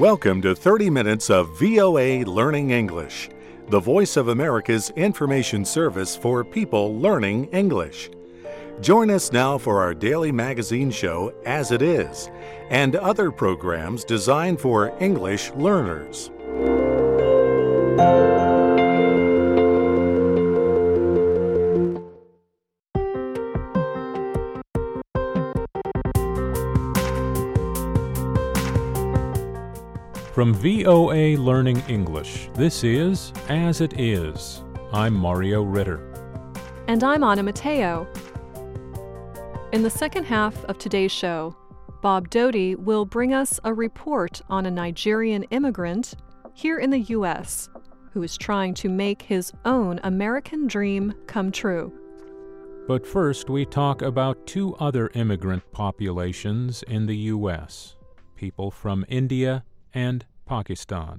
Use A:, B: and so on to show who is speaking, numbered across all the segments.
A: Welcome to 30 minutes of VOA Learning English, the Voice of America's information service for people learning English. Join us now for our daily magazine show, As It Is, and other programs designed for English learners.
B: From VOA Learning English, this is As It Is. I'm Mario Ritter.
C: And I'm Anna Mateo. In the second half of today's show, Bob Doty will bring us a report on a Nigerian immigrant here in the U.S. who is trying to make his own American dream come true.
B: But first, we talk about two other immigrant populations in the U.S., people from India and Pakistan.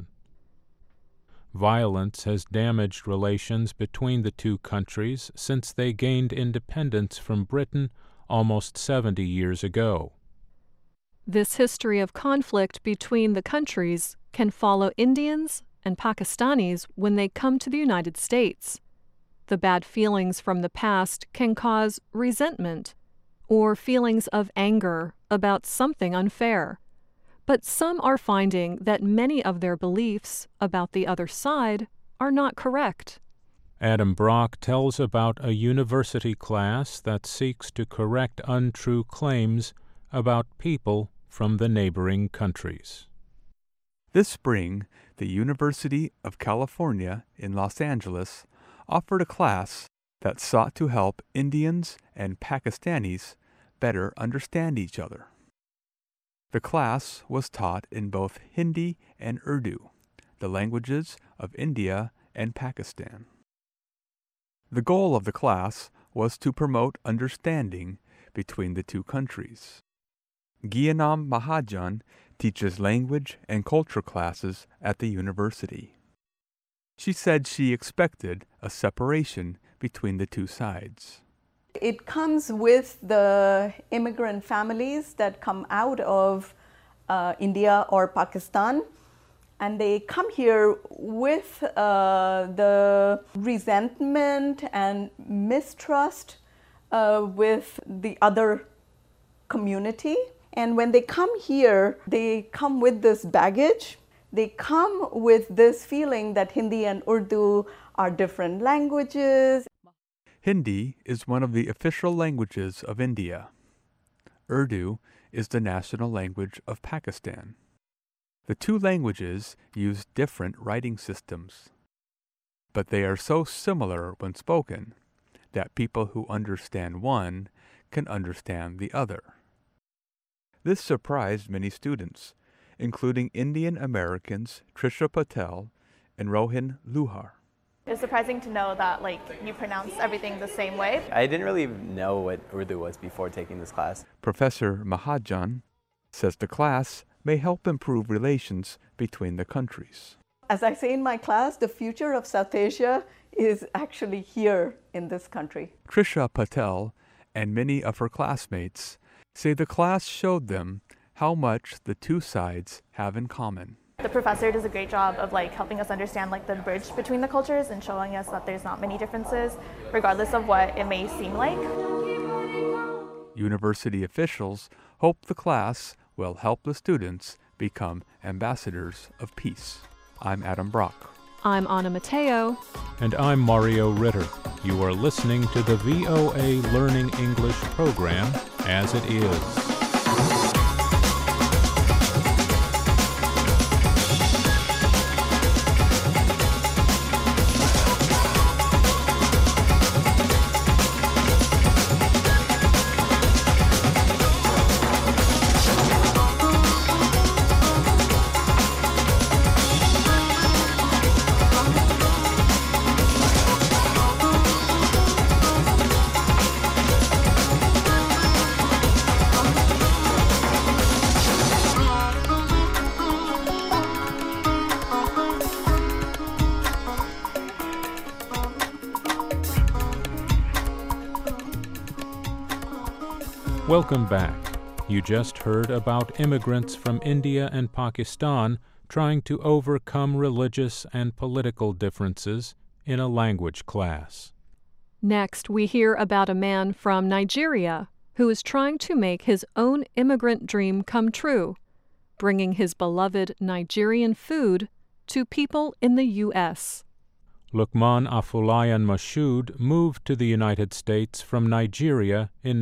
B: Violence has damaged relations between the two countries since they gained independence from Britain almost 70 years ago.
C: This history of conflict between the countries can follow Indians and Pakistanis when they come to the United States. The bad feelings from the past can cause resentment or feelings of anger about something unfair. But some are finding that many of their beliefs about the other side are not correct.
B: Adam Brock tells about a university class that seeks to correct untrue claims about people from the neighboring countries.
D: This spring, the University of California in Los Angeles offered a class that sought to help Indians and Pakistanis better understand each other. The class was taught in both Hindi and Urdu, the languages of India and Pakistan. The goal of the class was to promote understanding between the two countries. Gyanam Mahajan teaches language and culture classes at the university. She said she expected a separation between the two sides.
E: It comes with the immigrant families that come out of India or Pakistan, and they come here with the resentment and mistrust with the other community. And when they come here, they come with this baggage. They come with this feeling that Hindi and Urdu are different languages.
D: Hindi is one of the official languages of India. Urdu is the national language of Pakistan. The two languages use different writing systems, but they are so similar when spoken that people who understand one can understand the other. This surprised many students, including Indian Americans Trisha Patel and Rohin Luhar.
F: It's surprising to know that you pronounce everything the same way.
G: I didn't really know what Urdu was before taking this class.
D: Professor Mahajan says the class may help improve relations between the countries.
E: As I say in my class, the future of South Asia is actually here in this country.
D: Trisha Patel and many of her classmates say the class showed them how much the two sides have in common.
F: The professor does a great job of helping us understand the bridge between the cultures and showing us that there's not many differences, regardless of what it may seem like.
D: University officials hope the class will help the students become ambassadors of peace. I'm Adam Brock.
C: I'm Anna Mateo.
B: And I'm Mario Ritter. You are listening to the VOA Learning English program, As It Is. Welcome back. You just heard about immigrants from India and Pakistan trying to overcome religious and political differences in a language class.
C: Next, we hear about a man from Nigeria who is trying to make his own immigrant dream come true, bringing his beloved Nigerian food to people in the U.S.
B: Lukman Afolayan Mashood moved to the United States from Nigeria in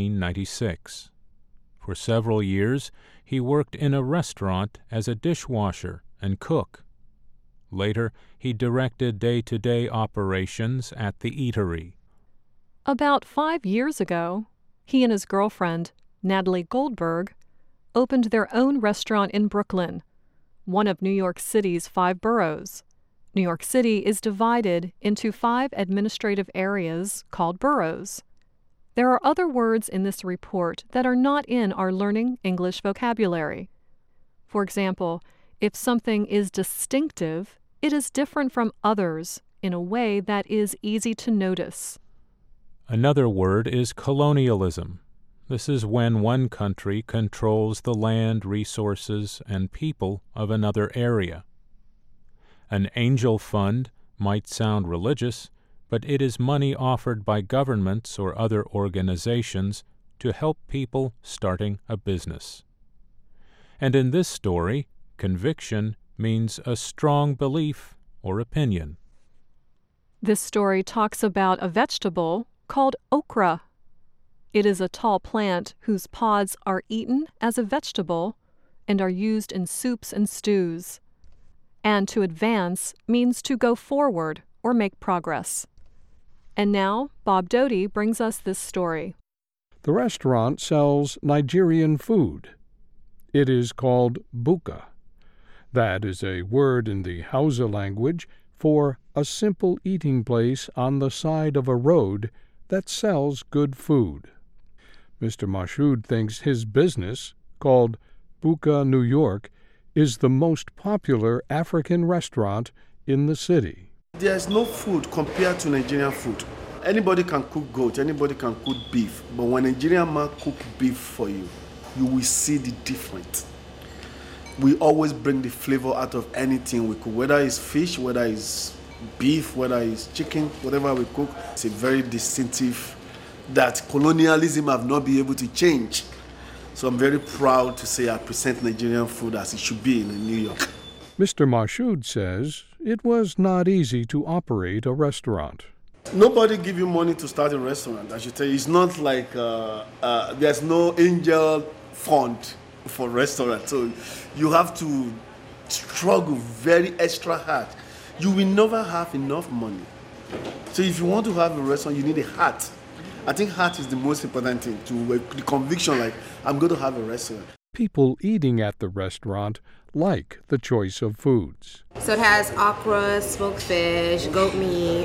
B: 1996. For several years, he worked in a restaurant as a dishwasher and cook. Later, he directed day-to-day operations at the eatery.
C: About 5 years ago, he and his girlfriend, Natalie Goldberg, opened their own restaurant in Brooklyn, one of New York City's 5 boroughs. New York City is divided into 5 administrative areas called boroughs. There are other words in this report that are not in our Learning English vocabulary. For example, if something is distinctive, it is different from others in a way that is easy to notice.
B: Another word is colonialism. This is when one country controls the land, resources, and people of another area. An angel fund might sound religious, but it is money offered by governments or other organizations to help people starting a business. And in this story, conviction means a strong belief or opinion.
C: This story talks about a vegetable called okra. It is a tall plant whose pods are eaten as a vegetable and are used in soups and stews. And to advance means to go forward or make progress. And now, Bob Doty brings us this story.
H: The restaurant sells Nigerian food. It is called buka. That is a word in the Hausa language for a simple eating place on the side of a road that sells good food. Mr. Mashood thinks his business, called Buka New York, is the most popular African restaurant in the city.
I: There's no food compared to Nigerian food. Anybody can cook goat, anybody can cook beef, but when a Nigerian man cook beef for you, you will see the difference. We always bring the flavor out of anything we cook, whether it's fish, whether it's beef, whether it's chicken, whatever we cook. It's a very distinctive that colonialism have not been able to change. So I'm very proud to say I present Nigerian food as it should be in New York.
H: Mr. Mashood says it was not easy to operate a restaurant.
I: Nobody give you money to start a restaurant. I should tell you, it's not like there's no angel fund for restaurant. So you have to struggle very extra hard. You will never have enough money. So if you want to have a restaurant, you need a heart. I think heart is the most important thing, to the conviction like, I'm going to have a restaurant.
H: People eating at the restaurant like the choice of foods.
J: So it has okra, smoked fish, goat meat,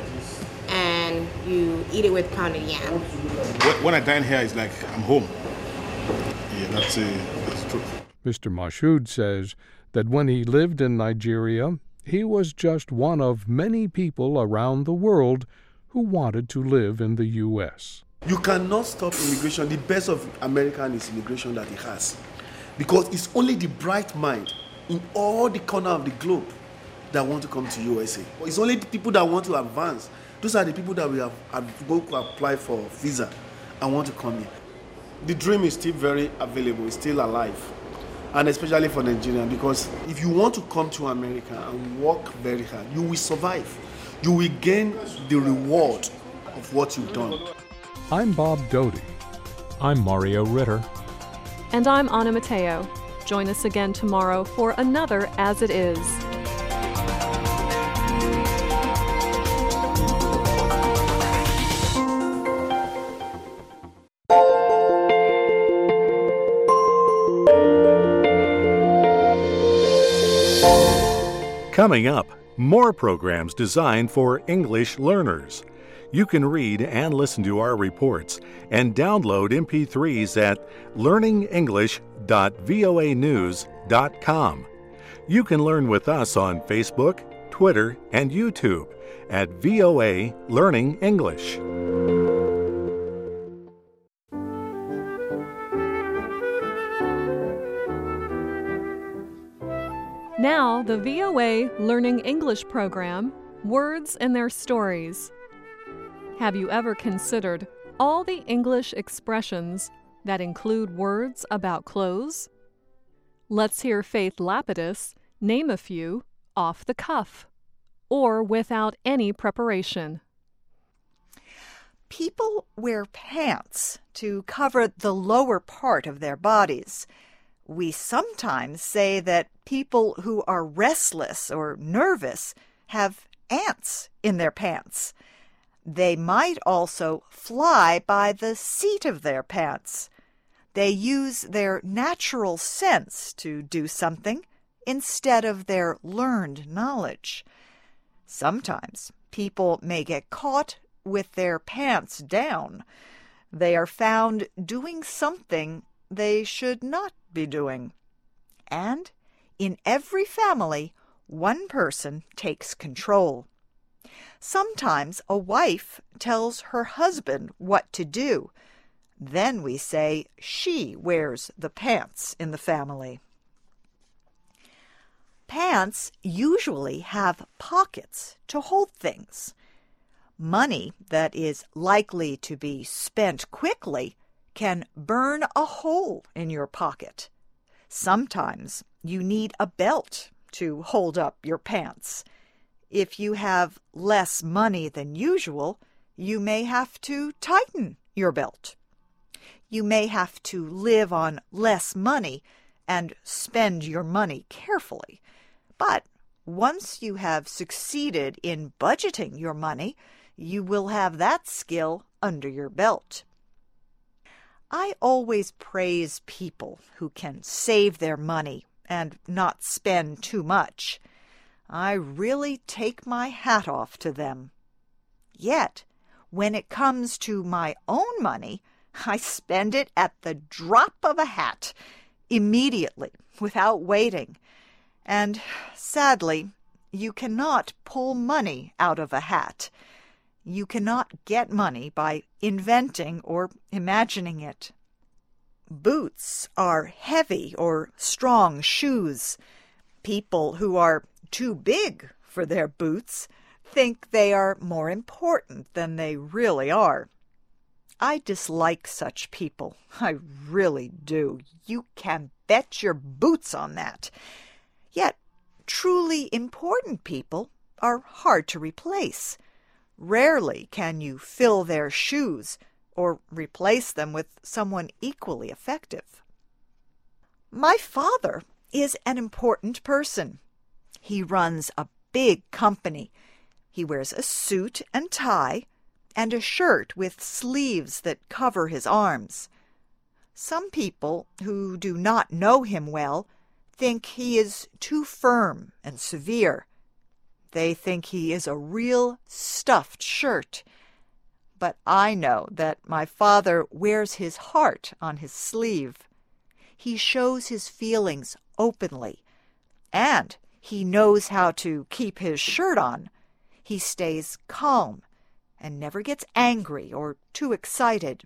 J: and you eat it with pounded yam.
K: When I dine here, it's like I'm home. Yeah, that's true.
H: Mr. Mashood says that when he lived in Nigeria, he was just one of many people around the world who wanted to live in the U.S.
I: You cannot stop immigration. The best of American is immigration that it has. Because it's only the bright mind in all the corner of the globe that want to come to USA. It's only the people that want to advance. Those are the people that we have go to apply for visa and want to come here. The dream is still very available, it's still alive. And especially for Nigerians, because if you want to come to America and work very hard, you will survive. You will gain the reward of what you've done.
H: I'm Bob Doty.
B: I'm Mario Ritter.
C: And I'm Anna Mateo. Join us again tomorrow for another As It Is.
A: Coming up, more programs designed for English learners. You can read and listen to our reports and download MP3s at learningenglish.voanews.com. You can learn with us on Facebook, Twitter, and YouTube at VOA Learning English.
C: Now, the VOA Learning English program, Words and Their Stories. Have you ever considered all the English expressions that include words about clothes? Let's hear Faith Lapidus name a few off the cuff or without any preparation.
L: People wear pants to cover the lower part of their bodies. We sometimes say that people who are restless or nervous have ants in their pants. They might also fly by the seat of their pants. They use their natural sense to do something instead of their learned knowledge. Sometimes people may get caught with their pants down. They are found doing something they should not be doing. And in every family, one person takes control. Sometimes a wife tells her husband what to do. Then we say she wears the pants in the family. Pants usually have pockets to hold things. Money that is likely to be spent quickly can burn a hole in your pocket. Sometimes you need a belt to hold up your pants. If you have less money than usual, you may have to tighten your belt. You may have to live on less money and spend your money carefully. But once you have succeeded in budgeting your money, you will have that skill under your belt. I always praise people who can save their money and not spend too much. I really take my hat off to them. Yet, when it comes to my own money, I spend it at the drop of a hat, immediately, without waiting. And sadly, you cannot pull money out of a hat. You cannot get money by inventing or imagining it. Boots are heavy or strong shoes. People who are too big for their boots think they are more important than they really are. I dislike such people. I really do. You can bet your boots on that. Yet, truly important people are hard to replace. Rarely can you fill their shoes or replace them with someone equally effective. My father is an important person. He runs a big company. He wears a suit and tie and a shirt with sleeves that cover his arms. Some people who do not know him well think he is too firm and severe. They think he is a real stuffed shirt. But I know that my father wears his heart on his sleeve. He shows his feelings openly, and he knows how to keep his shirt on. He stays calm and never gets angry or too excited.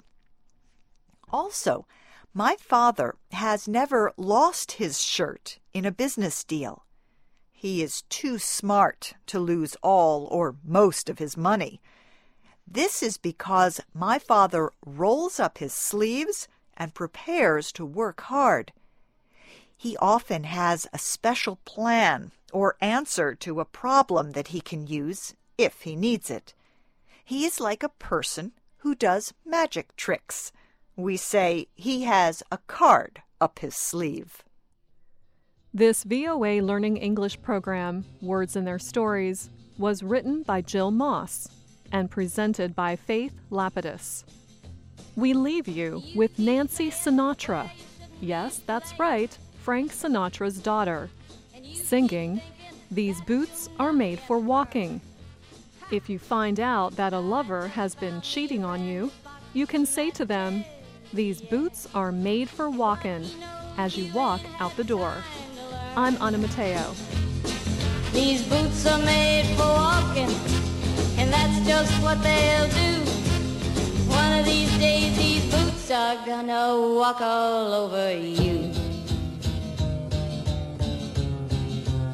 L: Also, my father has never lost his shirt in a business deal. He is too smart to lose all or most of his money. This is because my father rolls up his sleeves and prepares to work hard. He often has a special plan or answer to a problem that he can use if he needs it. He is like a person who does magic tricks. We say he has a card up his sleeve.
C: This VOA Learning English program, Words and Their Stories, was written by Jill Moss and presented by Faith Lapidus. We leave you with Nancy Sinatra. Yes, that's right, Frank Sinatra's daughter, singing, "These Boots Are Made for Walking." If you find out that a lover has been cheating on you, you can say to them, "These boots are made for walking," as you walk out the door. I'm Anna Mateo.
M: These boots are made for walking, and that's just what they'll do. One of these days these boots are gonna walk all over you.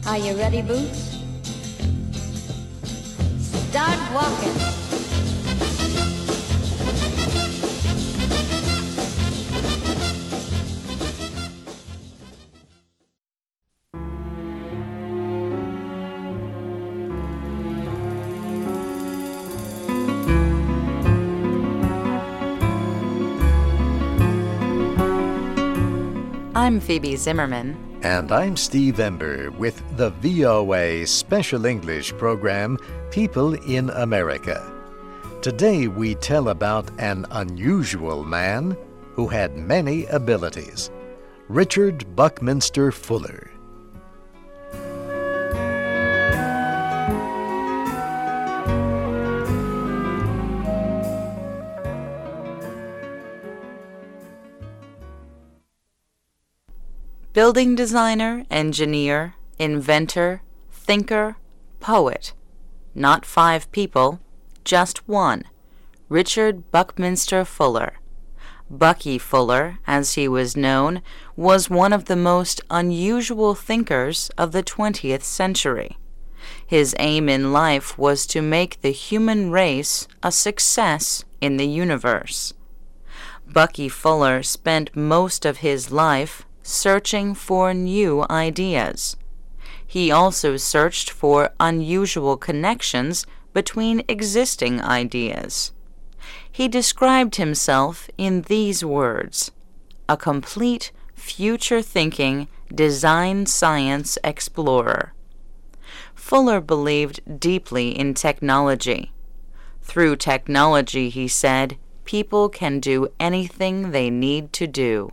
M: Are you ready, Boots? Start walking.
N: I'm Phoebe Zimmerman.
O: And I'm Steve Ember with the VOA Special English program, People in America. Today we tell about an unusual man who had many abilities, Richard Buckminster Fuller.
N: Building designer, engineer, inventor, thinker, poet. Not 5 people, just one. Richard Buckminster Fuller. Bucky Fuller, as he was known, was one of the most unusual thinkers of the 20th century. His aim in life was to make the human race a success in the universe. Bucky Fuller spent most of his life searching for new ideas. He also searched for unusual connections between existing ideas. He described himself in these words: a complete, future-thinking, design science explorer. Fuller believed deeply in technology. Through technology, he said, people can do anything they need to do.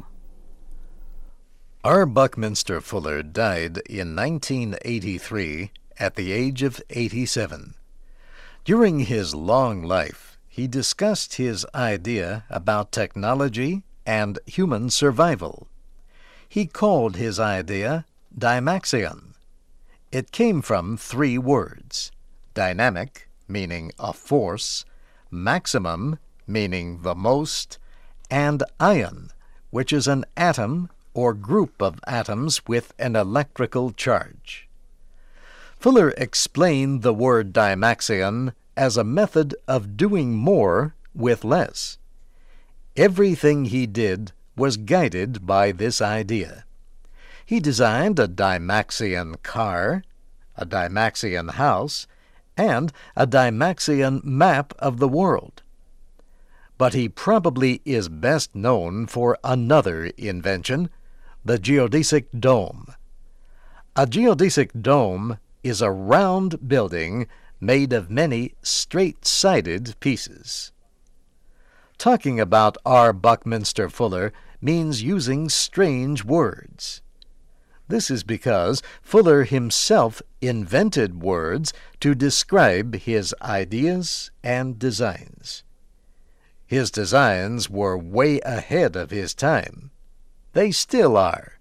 O: R. Buckminster Fuller died in 1983 at the age of 87. During his long life, he discussed his idea about technology and human survival. He called his idea Dymaxion. It came from 3 words: dynamic, meaning a force, maximum, meaning the most, and ion, which is an atom or group of atoms with an electrical charge. Fuller explained the word Dymaxion as a method of doing more with less. Everything he did was guided by this idea. He designed a Dymaxion car, a Dymaxion house, and a Dymaxion map of the world. But he probably is best known for another invention, the geodesic dome. A geodesic dome is a round building made of many straight-sided pieces. Talking about R. Buckminster Fuller means using strange words. This is because Fuller himself invented words to describe his ideas and designs. His designs were way ahead of his time. They still are.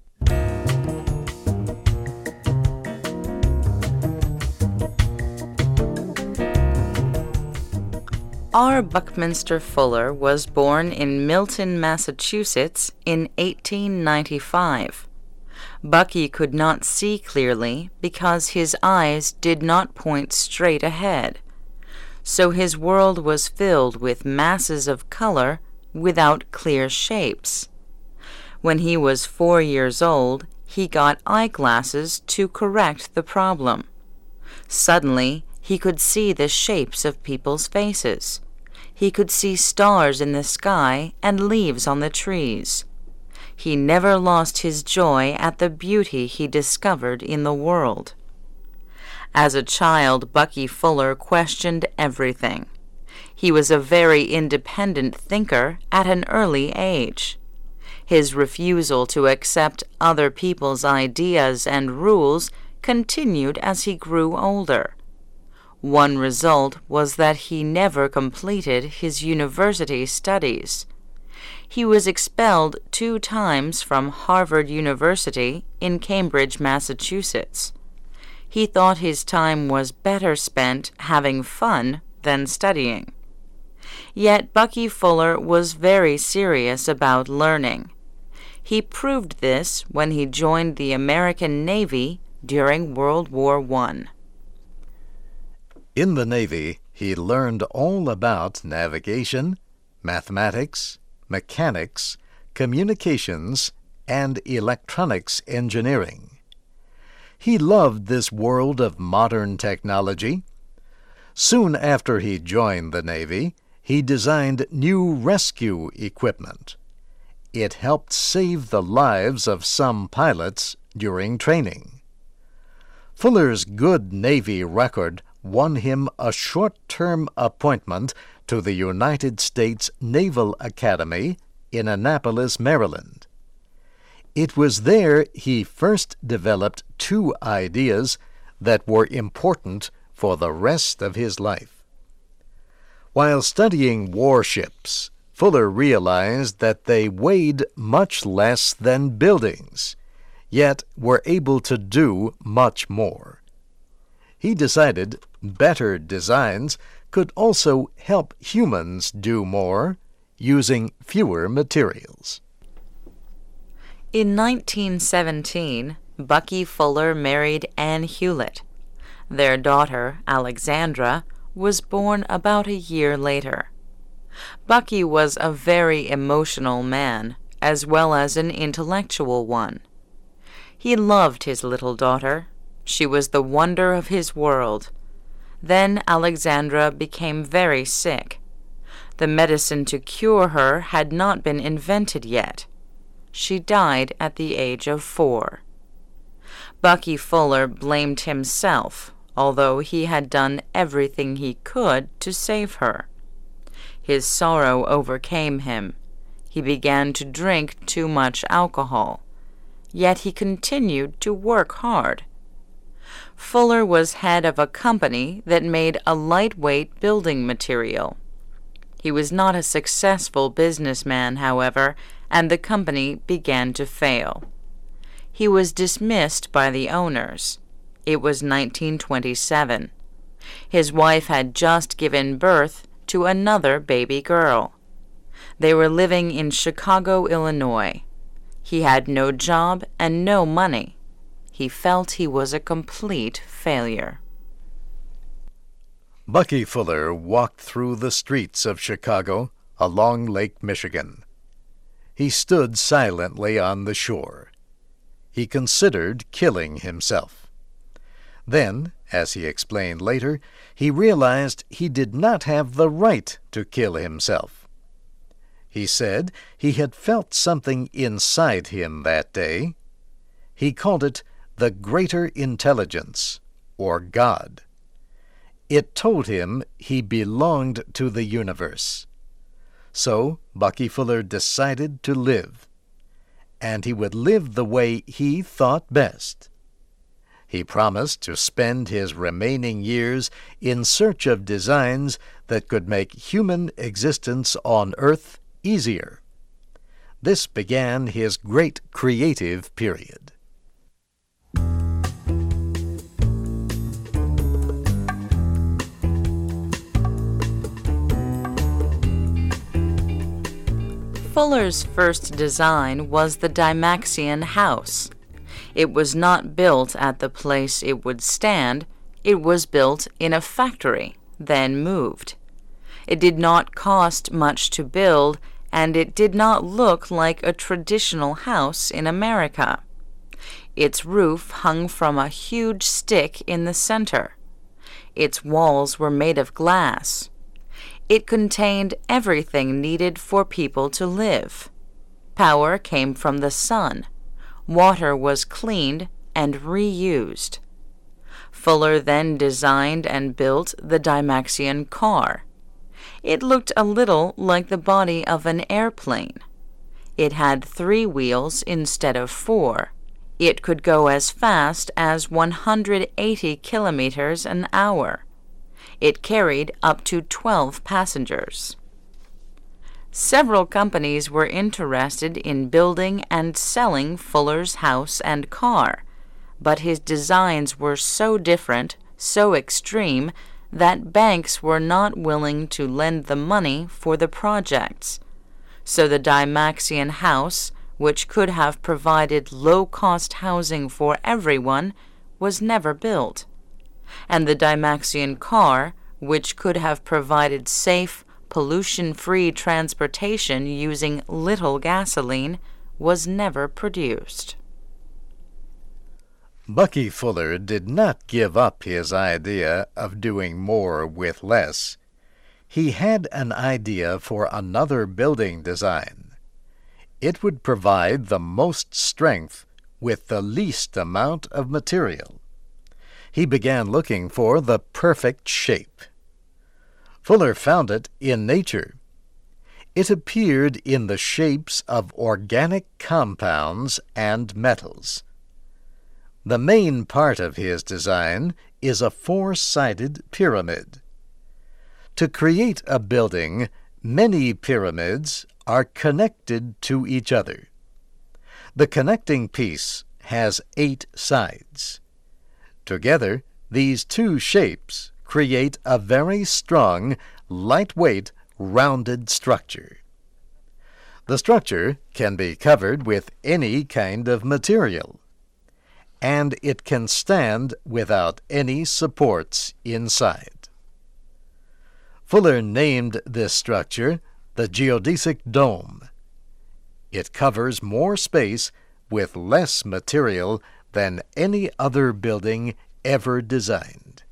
N: R. Buckminster Fuller was born in Milton, Massachusetts in 1895. Bucky could not see clearly because his eyes did not point straight ahead, so his world was filled with masses of color without clear shapes. When he was 4 years old, he got eyeglasses to correct the problem. Suddenly, he could see the shapes of people's faces. He could see stars in the sky and leaves on the trees. He never lost his joy at the beauty he discovered in the world. As a child, Bucky Fuller questioned everything. He was a very independent thinker at an early age. His refusal to accept other people's ideas and rules continued as he grew older. One result was that he never completed his university studies. He was expelled 2 times from Harvard University in Cambridge, Massachusetts. He thought his time was better spent having fun than studying. Yet Bucky Fuller was very serious about learning. He proved this when he joined the American Navy during World War I.
O: In the Navy, he learned all about navigation, mathematics, mechanics, communications, and electronics engineering. He loved this world of modern technology. Soon after he joined the Navy, he designed new rescue equipment. It helped save the lives of some pilots during training. Fuller's good Navy record won him a short-term appointment to the United States Naval Academy in Annapolis, Maryland. It was there he first developed two ideas that were important for the rest of his life. While studying warships, Fuller realized that they weighed much less than buildings, yet were able to do much more. He decided better designs could also help humans do more using fewer materials.
N: In 1917, Bucky Fuller married Anne Hewlett. Their daughter, Alexandra, was born about a year later. Bucky was a very emotional man, as well as an intellectual one. He loved his little daughter. She was the wonder of his world. Then Alexandra became very sick. The medicine to cure her had not been invented yet. She died at the age of 4. Bucky Fuller blamed himself, although he had done everything he could to save her. His sorrow overcame him. He began to drink too much alcohol. Yet he continued to work hard. Fuller was head of a company that made a lightweight building material. He was not a successful businessman, however, and the company began to fail. He was dismissed by the owners. It was 1927. His wife had just given birth to another baby girl. They were living in Chicago, Illinois. He had no job and no money. He felt he was a complete failure.
O: Bucky Fuller walked through the streets of Chicago along Lake Michigan. He stood silently on the shore. He considered killing himself. Then, as he explained later, he realized he did not have the right to kill himself. He said he had felt something inside him that day. He called it the greater intelligence, or God. It told him he belonged to the universe. So Bucky Fuller decided to live, and he would live the way he thought best. He promised to spend his remaining years in search of designs that could make human existence on Earth easier. This began his great creative period.
N: Fuller's first design was the Dymaxion house. It was not built at the place it would stand. It was built in a factory, then moved. It did not cost much to build, and it did not look like a traditional house in America. Its roof hung from a huge stick in the center. Its walls were made of glass. It contained everything needed for people to live. Power came from the sun. Water was cleaned and reused. Fuller then designed and built the Dymaxion car. It looked a little like the body of an airplane. It had 3 wheels instead of 4. It could go as fast as 180 kilometers an hour. It carried up to 12 passengers. Several companies were interested in building and selling Fuller's house and car, but his designs were so different, so extreme, that banks were not willing to lend the money for the projects. So the Dymaxion house, which could have provided low-cost housing for everyone, was never built, and the Dymaxion car, which could have provided safe, pollution-free transportation using little gasoline, was never produced.
O: Bucky Fuller did not give up his idea of doing more with less. He had an idea for another building design. It would provide the most strength with the least amount of material. He began looking for the perfect shape. Fuller found it in nature. It appeared in the shapes of organic compounds and metals. The main part of his design is a four-sided pyramid. To create a building, many pyramids are connected to each other. The connecting piece has 8 sides. Together, these two shapes create a very strong, lightweight, rounded structure. The structure can be covered with any kind of material, and it can stand without any supports inside. Fuller named this structure the geodesic dome. It covers more space with less material than any other building ever designed.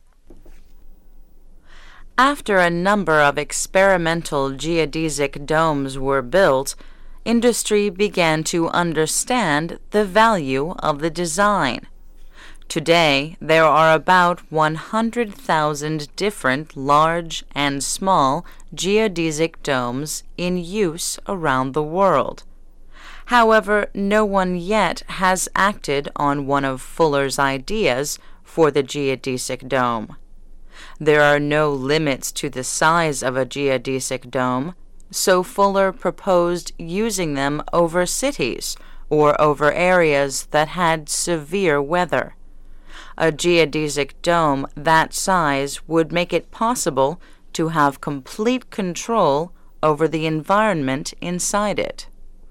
N: After a number of experimental geodesic domes were built, industry began to understand the value of the design. Today, there are about 100,000 different large and small geodesic domes in use around the world. However, no one yet has acted on one of Fuller's ideas for the geodesic dome. There are no limits to the size of a geodesic dome, so Fuller proposed using them over cities or over areas that had severe weather. A geodesic dome that size would make it possible to have complete control over the environment inside it.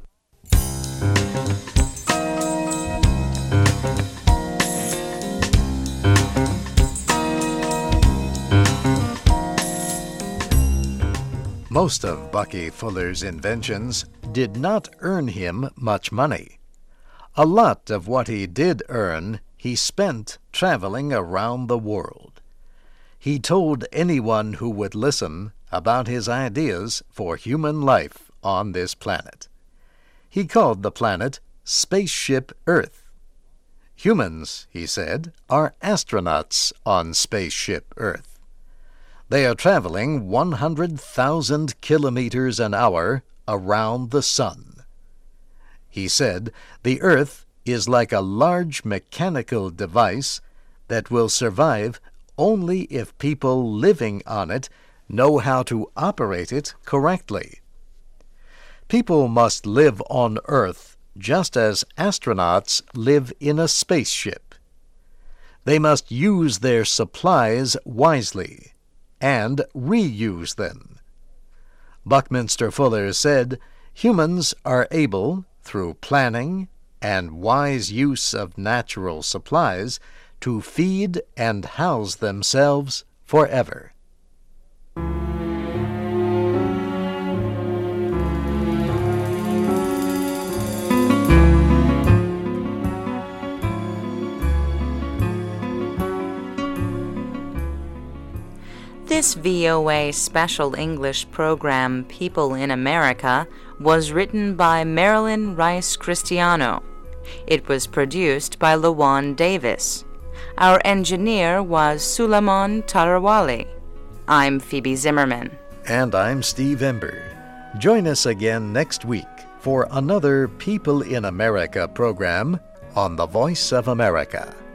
O: Most of Bucky Fuller's inventions did not earn him much money. A lot of what he did earn he spent traveling around the world. He told anyone who would listen about his ideas for human life on this planet. He called the planet Spaceship Earth. Humans, he said, are astronauts on Spaceship Earth. They are traveling 100,000 kilometers an hour around the sun. He said the Earth is like a large mechanical device that will survive only if people living on it know how to operate it correctly. People must live on Earth just as astronauts live in a spaceship. They must use their supplies wisely and reuse them. Buckminster Fuller said humans are able, through planning and wise use of natural supplies, to feed and house themselves forever.
N: This VOA Special English program, People in America, was written by Marilyn Rice Cristiano. It was produced by Lawan Davis. Our engineer was Suleiman Tarawali. I'm Phoebe Zimmerman.
O: And I'm Steve Ember. Join us again next week for another People in America program on the Voice of America.